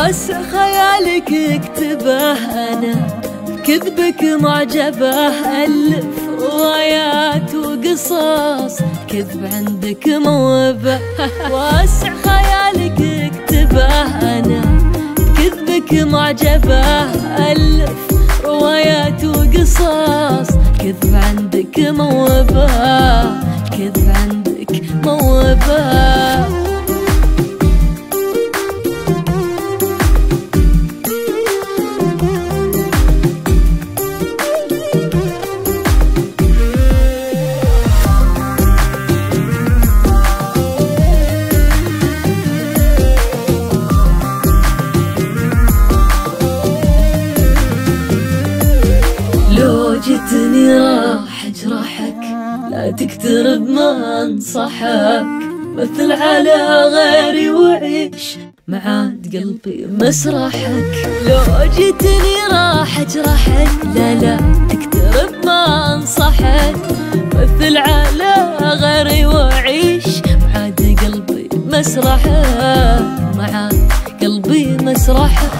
واسع خيالك اكتبه أنا كذبك معجبه، ألف روايات وقصص كذب عندك موهبة. واسع خيالك اكتبه أنا كذبك معجبه، ألف روايات وقصص كذب عندك موهبة، كذب عندك موهبة. جيتني راح اجرحك لا تقترب ما انصحك، مثل على غيري وعيش معاد قلبي مسرحك. لو جيتني راح اجرحك لا تقترب ما انصحك، مثل على غيري وعيش معاد قلبي مسرحك، معاد قلبي مسرحك.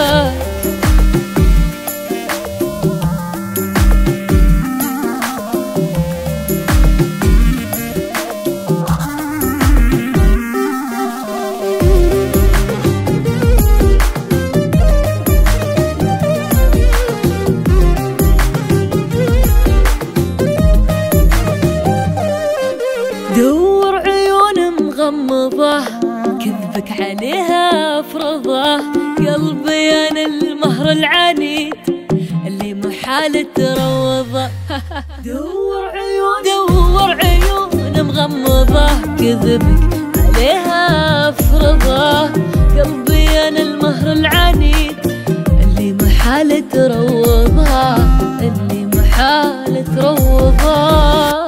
دور عيون مغمضة كذبك عليها افرضه، قلبي انا المهر العنيد اللي محال تروضه. دور عيون مغمضة كذبك عليها افرضه، قلبي انا المهر العنيد اللي محال تروضه، اللي محال تروضه.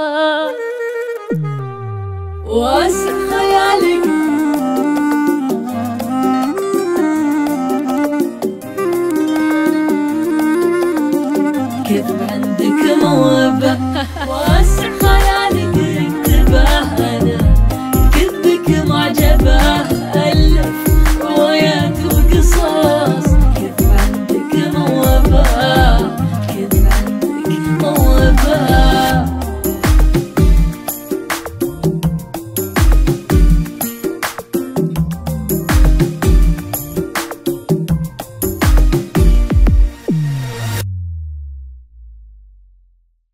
واسع خيالك كذب عندك موهبة.